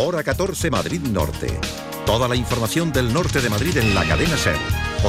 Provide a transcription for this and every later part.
Hora 14 Madrid Norte. Toda la información del norte de Madrid en la cadena SER.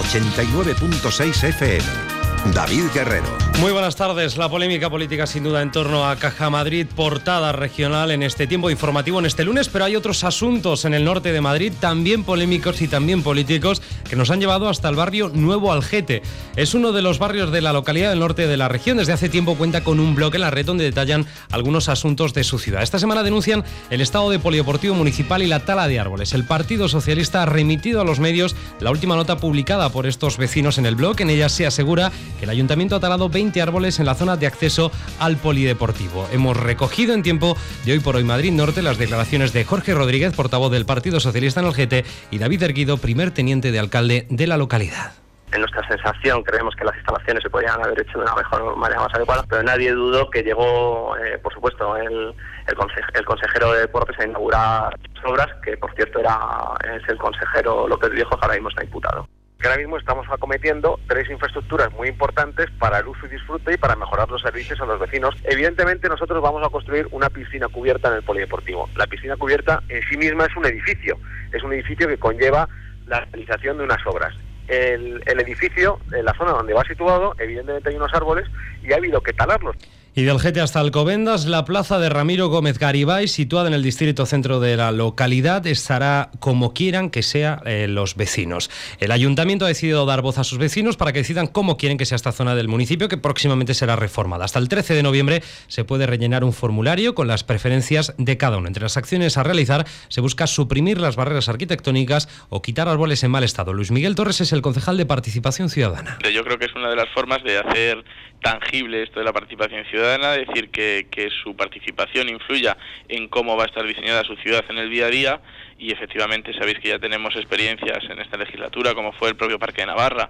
89.6 FM. David Guerrero. Muy buenas tardes. La polémica política sin duda en torno a Caja Madrid, portada regional en este tiempo informativo en este lunes, pero hay otros asuntos en el norte de Madrid también polémicos y también políticos que nos han llevado hasta el barrio Nuevo Algete. Es uno de los barrios de la localidad del norte de la región. Desde hace tiempo cuenta con un blog en la red donde detallan algunos asuntos de su ciudad. Esta semana denuncian el estado de polideportivo municipal y la tala de árboles. El Partido Socialista ha remitido a los medios la última nota publicada por estos vecinos en el blog. En ella se asegura que el ayuntamiento ha talado 20 árboles en la zona de acceso al polideportivo. Hemos recogido en tiempo de Hoy por Hoy Madrid Norte las declaraciones de Jorge Rodríguez, portavoz del Partido Socialista en Algete, y David Erguido, primer teniente de alcalde de la localidad. En nuestra sensación creemos que las instalaciones se podrían haber hecho de una mejor manera, más adecuada, pero nadie dudó que llegó, por supuesto, el consejero de deportes a inaugurar las obras, que por cierto es el consejero López Viejo, que ahora mismo está imputado. Que ahora mismo estamos acometiendo 3 infraestructuras muy importantes para el uso y disfrute y para mejorar los servicios a los vecinos. Evidentemente nosotros vamos a construir una piscina cubierta en el polideportivo. La piscina cubierta en sí misma es un edificio que conlleva la realización de unas obras. El edificio, en la zona donde va situado, evidentemente hay unos árboles y ha habido que talarlos. Y de Algete hasta Alcobendas, la plaza de Ramiro Gómez Garibay, situada en el distrito centro de la localidad, estará como quieran que sea los vecinos. El ayuntamiento ha decidido dar voz a sus vecinos para que decidan cómo quieren que sea esta zona del municipio, que próximamente será reformada. Hasta el 13 de noviembre se puede rellenar un formulario con las preferencias de cada uno. Entre las acciones a realizar se busca suprimir las barreras arquitectónicas o quitar árboles en mal estado. Luis Miguel Torres es el concejal de Participación Ciudadana. Yo creo que es una de las formas de hacer tangible esto de la participación ciudadana, decir que su participación influya en cómo va a estar diseñada su ciudad en el día a día, y efectivamente sabéis que ya tenemos experiencias en esta legislatura, como fue el propio Parque de Navarra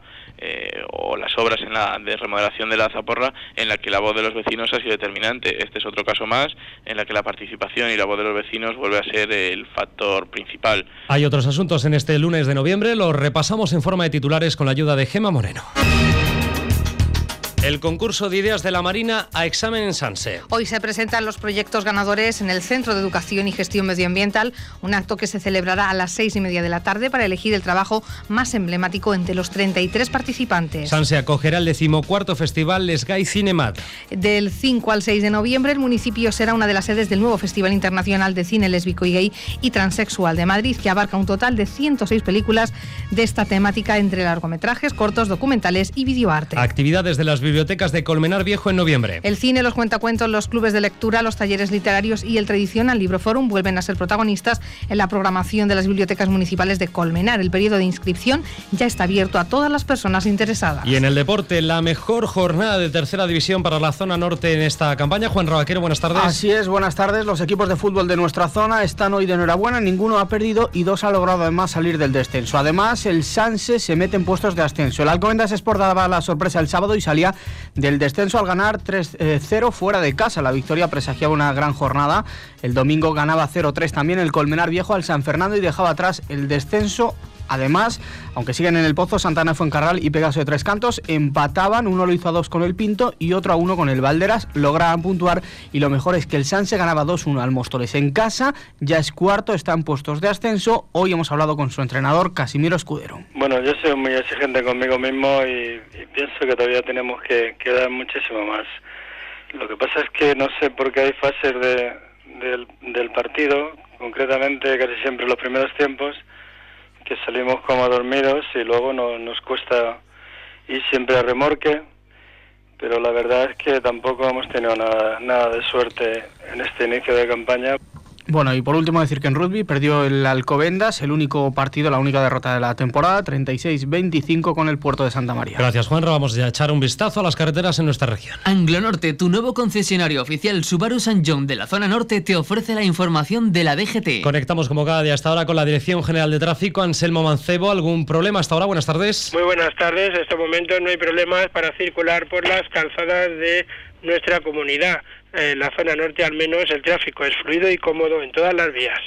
o las obras de remodelación de la Zaporra, en la que la voz de los vecinos ha sido determinante. Este es otro caso más en la que la participación y la voz de los vecinos vuelve a ser el factor principal. Hay otros asuntos en este lunes de noviembre, los repasamos en forma de titulares con la ayuda de Gemma Moreno. El concurso de ideas de la Marina a examen en Sanse. Hoy se presentan los proyectos ganadores en el Centro de Educación y Gestión Medioambiental, un acto que se celebrará a las 6:30 de la tarde para elegir el trabajo más emblemático entre los 33 participantes. Sanse acogerá el 14º Festival Les Gai Cinemat. Del 5 al 6 de noviembre, el municipio será una de las sedes del nuevo Festival Internacional de Cine Lésbico y Gay y Transexual de Madrid, que abarca un total de 106 películas de esta temática entre largometrajes, cortos, documentales y videoarte. Actividades de las bibliotecas de Colmenar Viejo en noviembre. El cine, los cuentacuentos, los clubes de lectura, los talleres literarios y el tradicional Libroforum vuelven a ser protagonistas en la programación de las bibliotecas municipales de Colmenar. El periodo de inscripción ya está abierto a todas las personas interesadas. Y en el deporte, la mejor jornada de tercera división para la zona norte en esta campaña. Juan Rabaquero, buenas tardes. Así es, buenas tardes. Los equipos de fútbol de nuestra zona están hoy de enhorabuena. Ninguno ha perdido y 2 ha logrado además salir del descenso. Además, el Sanse se mete en puestos de ascenso. El Alcobendas Sport daba la sorpresa el sábado y salía del descenso al ganar 3-0 fuera de casa. La victoria presagiaba una gran jornada. El domingo ganaba 0-3 también el Colmenar Viejo al San Fernando y dejaba atrás el descenso. Además, aunque siguen en el pozo, Santana Fuencarral y Pegaso de Tres Cantos empataban, uno lo hizo a 2 con el Pinto y otro a 1 con el Valderas, lograban puntuar y lo mejor es que el Sanse ganaba 2-1 al Móstoles en casa, ya es cuarto, está en puestos de ascenso. Hoy hemos hablado con su entrenador, Casimiro Escudero. Bueno, yo soy muy exigente conmigo mismo y pienso que todavía tenemos que dar muchísimo más. Lo que pasa es que no sé por qué hay fases del partido, concretamente casi siempre los primeros tiempos, que salimos como dormidos y luego nos cuesta ir siempre a remorque, pero la verdad es que tampoco hemos tenido nada de suerte en este inicio de campaña. Bueno, y por último decir que en rugby perdió el Alcobendas, el único partido, la única derrota de la temporada, 36-25 con el Puerto de Santa María. Gracias, Juanra. Vamos ya a echar un vistazo a las carreteras en nuestra región. Anglonorte, tu nuevo concesionario oficial Subaru St. John de la zona norte, te ofrece la información de la DGT. Conectamos como cada día hasta ahora con la Dirección General de Tráfico. Anselmo Mancebo, ¿algún problema hasta ahora? Buenas tardes. Muy buenas tardes. En este momento no hay problemas para circular por las calzadas de nuestra comunidad. En la zona norte al menos el tráfico es fluido y cómodo en todas las vías.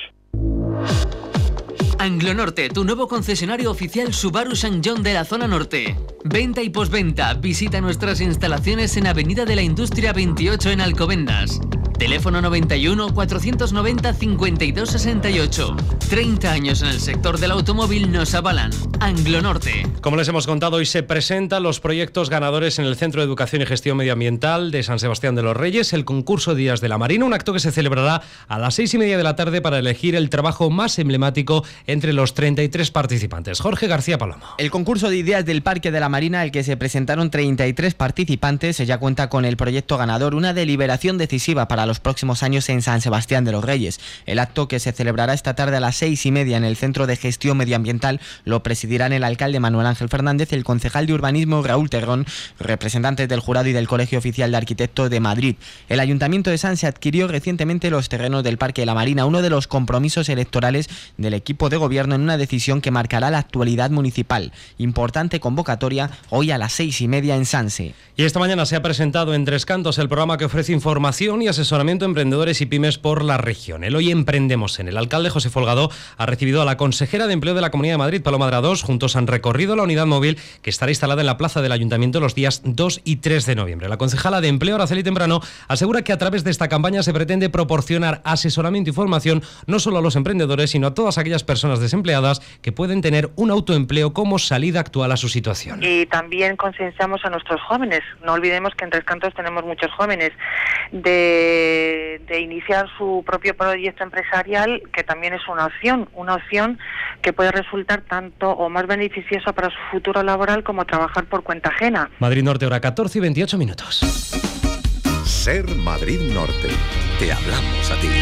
Anglonorte, tu nuevo concesionario oficial Subaru St. John de la zona norte. Venta y postventa. Visita nuestras instalaciones en Avenida de la Industria 28 en Alcobendas. Teléfono 91 490 52 68. 30 años en el sector del automóvil nos avalan. Anglonorte. Como les hemos contado, hoy se presentan los proyectos ganadores en el Centro de Educación y Gestión Medioambiental de San Sebastián de los Reyes, el concurso Días de la Marina, un acto que se celebrará a las 6:30 de la tarde para elegir el trabajo más emblemático entre los 33 participantes. Jorge García Palomo. El concurso de ideas del Parque de la Marina, al que se presentaron 33 participantes, ya cuenta con el proyecto ganador, una deliberación decisiva para los próximos años en San Sebastián de los Reyes. El acto, que se celebrará esta tarde a las 6:30 en el Centro de Gestión Medioambiental, lo presidirán el alcalde Manuel Ángel Fernández, el concejal de Urbanismo Raúl Terrón, representantes del jurado y del Colegio Oficial de Arquitectos de Madrid. El Ayuntamiento de Sanse adquirió recientemente los terrenos del Parque de la Marina, uno de los compromisos electorales del equipo de gobierno, en una decisión que marcará la actualidad municipal. Importante convocatoria hoy a las 6:30 en Sanse. Y esta mañana se ha presentado en Tres Cantos el programa que ofrece información y asesoramiento a emprendedores y pymes por la región. El Hoy Emprendemos en. El alcalde José Folgado ha recibido a la consejera de Empleo de la Comunidad de Madrid, Paloma Drados. Juntos han recorrido la unidad móvil que estará instalada en la plaza del Ayuntamiento los días 2 y 3 de noviembre. La concejala de Empleo, Araceli Temprano, asegura que a través de esta campaña se pretende proporcionar asesoramiento y formación no solo a los emprendedores, sino a todas aquellas personas desempleadas que pueden tener un autoempleo como salida actual a su situación. Y también concienciamos a nuestros jóvenes. No olvidemos que en Tres Cantos tenemos muchos jóvenes de iniciar su propio proyecto empresarial, que también es una opción que puede resultar tanto o más beneficiosa para su futuro laboral como trabajar por cuenta ajena. Madrid Norte, hora 14:28. Ser Madrid Norte. Te hablamos a ti.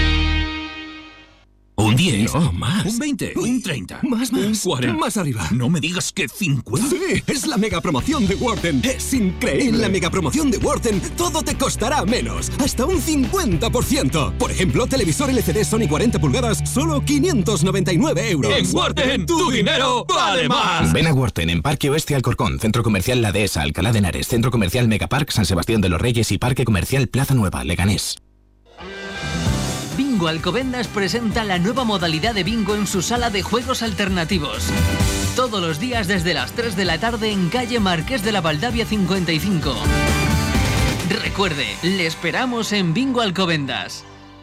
Un 10. No, más. Un 20. Un 30. Más. Un 40. Más arriba. No me digas que 50. Sí, es la mega promoción de Worten. Es increíble. En la mega promoción de Worten todo te costará menos. Hasta un 50%. Por ejemplo, televisor LCD Sony 40 pulgadas, solo 599 euros. En Worten, tu dinero vale más. Ven a Worten en Parque Oeste Alcorcón, Centro Comercial La Dehesa, Alcalá de Henares, Centro Comercial Megapark San Sebastián de los Reyes y Parque Comercial Plaza Nueva, Leganés. Bingo Alcobendas presenta la nueva modalidad de bingo en su sala de juegos alternativos. Todos los días desde las 3 de la tarde en calle Marqués de la Valdavia 55. Recuerde, le esperamos en Bingo Alcobendas.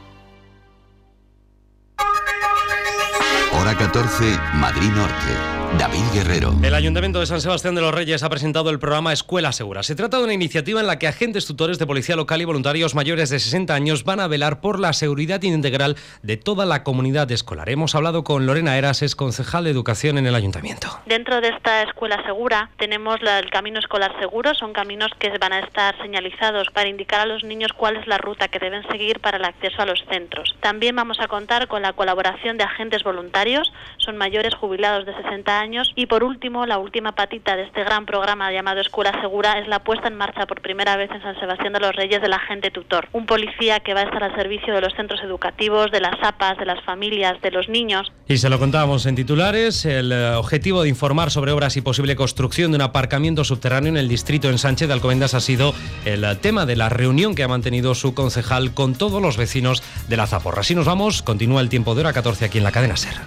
Hora 14, Madrid Norte. David Guerrero. El Ayuntamiento de San Sebastián de los Reyes ha presentado el programa Escuela Segura. Se trata de una iniciativa en la que agentes tutores de policía local y voluntarios mayores de 60 años van a velar por la seguridad integral de toda la comunidad escolar. Hemos hablado con Lorena Eras, es concejal de Educación en el Ayuntamiento. Dentro de esta Escuela Segura tenemos el camino escolar seguro. Son caminos que van a estar señalizados para indicar a los niños cuál es la ruta que deben seguir para el acceso a los centros. También vamos a contar con la colaboración de agentes voluntarios. Son mayores jubilados de 60 años. Y por último, la última patita de este gran programa llamado Escuela Segura es la puesta en marcha por primera vez en San Sebastián de los Reyes del agente tutor. Un policía que va a estar al servicio de los centros educativos, de las APAs, de las familias, de los niños. Y se lo contábamos en titulares, el objetivo de informar sobre obras y posible construcción de un aparcamiento subterráneo en el distrito en Sánchez de Alcobendas ha sido el tema de la reunión que ha mantenido su concejal con todos los vecinos de la Zaporra. Así nos vamos, continúa el tiempo de hora 14 aquí en la cadena SER.